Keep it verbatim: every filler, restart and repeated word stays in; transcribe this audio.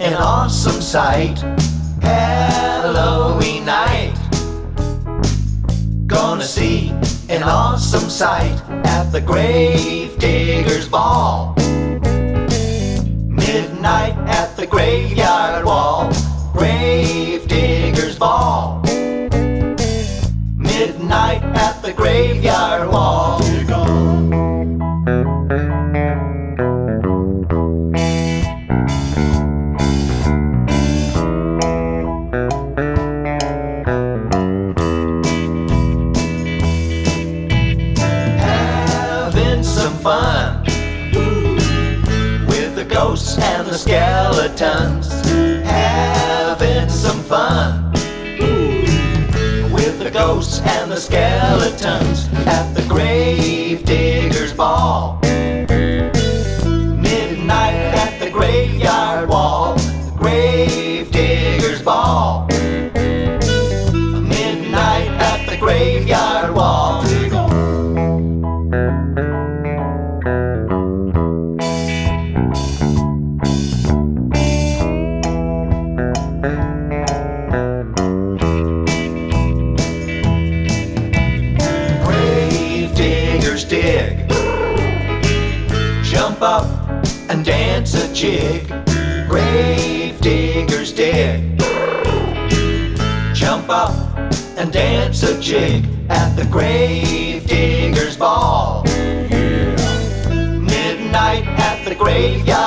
an awesome sight. Halloween night, gonna see an awesome sight at the Gravediggers Ball. Midnight at the graveyard wall, Gravediggers Ball. Midnight at the graveyard wall. Having some fun with the ghosts and the skeletons. Having some fun with the ghosts and the skeletons at the Gravediggers Ball. Midnight at the graveyard wall, the Gravediggers Ball. Midnight at the graveyard wall. Gravediggers dig, jump up and dance a jig. Gravediggers dig, jump up and dance a jig at the Gravediggers Ball. Midnight at the graveyard